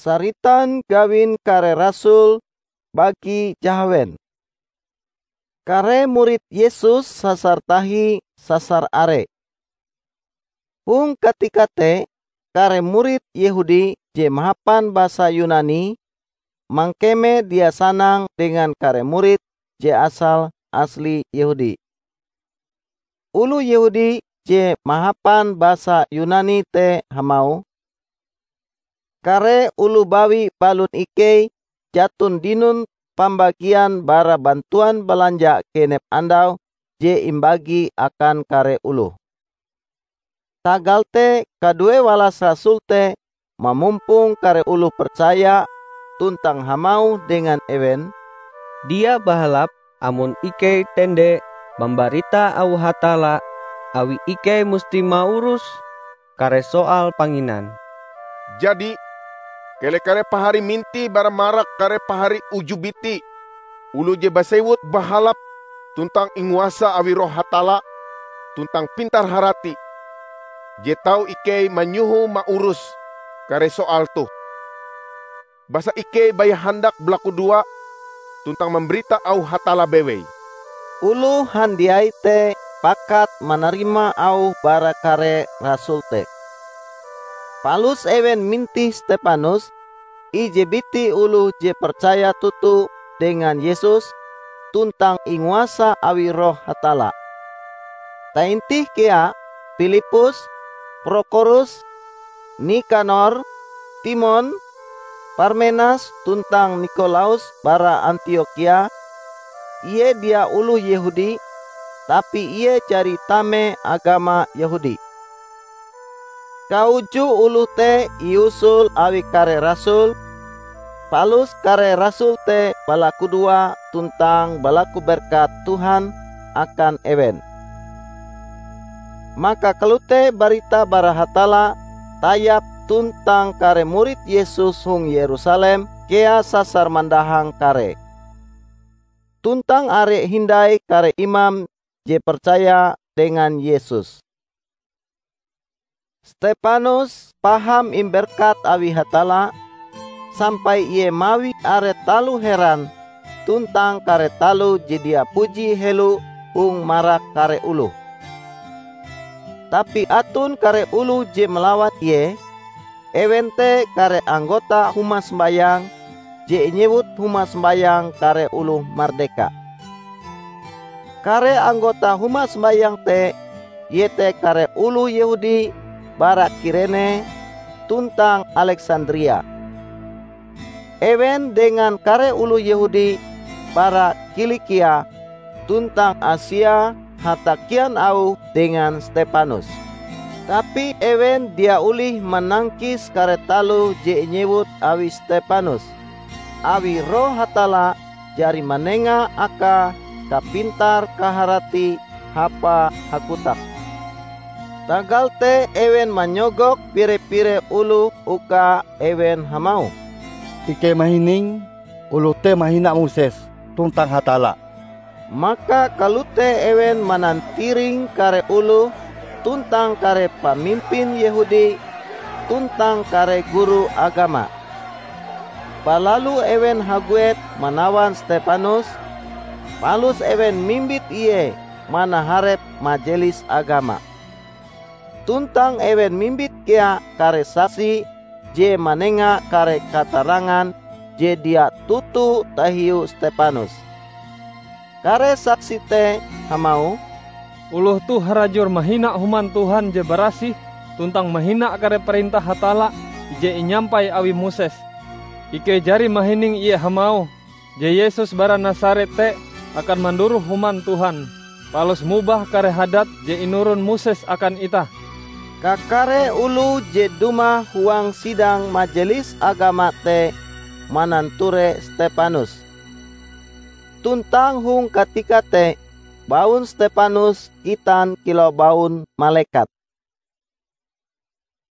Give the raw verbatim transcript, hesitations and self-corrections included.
Saritan gawin kare rasul bagi jahawen. Kare murid Yesus sasar tahi sasar are. Hung ketika te kare murid Yehudi je mahapan bahasa Yunani mangkeme dia sanang dengan kare murid je asal asli Yehudi. Ulu Yehudi je mahapan bahasa Yunani te hamau. Kare ulu bawi balun ikei jatun dinun pembagian bara bantuan belanja kenep andau je imbagi akan kare ulu. Tagal te kadue walas rasul te mamumpung kare ulu percaya tuntang hamau dengan ewen. Dia bahalap amun ikei tende membarita au hatala awi ikei musti maurus kare soal panginan. Jadi kele kare pahari minti bara marak kare pahari ujubiti ulu je basewut bahalap tuntang inguasa awi roh hatala tuntang pintar harati je tau ikei manyuhu maurus kare soal tuh. Basa ikei baya handak belaku dua tuntang memberita au hatala bewei. Ulu handiai te pakat menerima au bara kare rasul te. Palus ewen minti Stefanus ije biti ulu je percaya tutu dengan Yesus tuntang inguasa awi roh hatala. Taintih kea Filipus, Prokorus, Nikanor, Timon, Parmenas tuntang Nikolaus bara Antioquia. Ie dia ulu Yehudi, tapi ie cari tame agama Yahudi. Kauju ulu te iusul awi kare rasul, palus kare rasul te balaku dua tuntang balaku berkat Tuhan akan ewen. Maka kelute barita bara hatala tayap tuntang kare murid Yesus hung Yerusalem kea sasar mandahang kare. Tuntang are hindai kare imam je percaya dengan Yesus. Stefanus paham imberkat awi hatala sampai ie mawi are talu heran tuntang kare talu je dia puji helu hung marak kare ulu. Tapi atun kare ulu je melawat ie, ewente kare anggota humas sembayang je nyebut humas sembayang kare ulu mardeka. Kare anggota humas sembayang te yete kare ulu Yehudi bara Kirene tuntang Alexandria. Ewen dengan kare ulu Yehudi bara Kilikia tuntang Asia hatakian au dengan Stefanus. Tapi ewen dia ulih menangkis kare talu je nyebut awi Stefanus. Awi roh hatala jari manenga aka kapintar kaharati hapa hakutak. Tagal te ewen manyogok pire-pire ulu uka ewen hamau. Ike mahining ulu te mahina Moses tuntang hatala. Maka kalute ewen manantiring kare ulu tuntang kare pamimpin Yehudi tuntang kare guru agama. Balalu ewen haguet manawan Stefanus, palus ewen mimbit iye mana harep majelis agama. Tuntang ewen mimbit kea kare saksi je manenga kare katarangan je dia tutu tahiu Stefanus. Kare saksi te hamau, uluh tu harajur mahina human Tuhan je barasih tuntang mahina kare perintah hatala je inyampai awi Moses. Ike jari mahining iye hamau je Yesus bara Nasaret te akan manduruh human Tuhan. Palus mubah kare hadat je inurun Moses akan ita. Kakare ulu je duma huang sidang majelis agama te mananture Stefanus. Tuntang hung ketika te baun Stefanus itan kilo baun malaikat.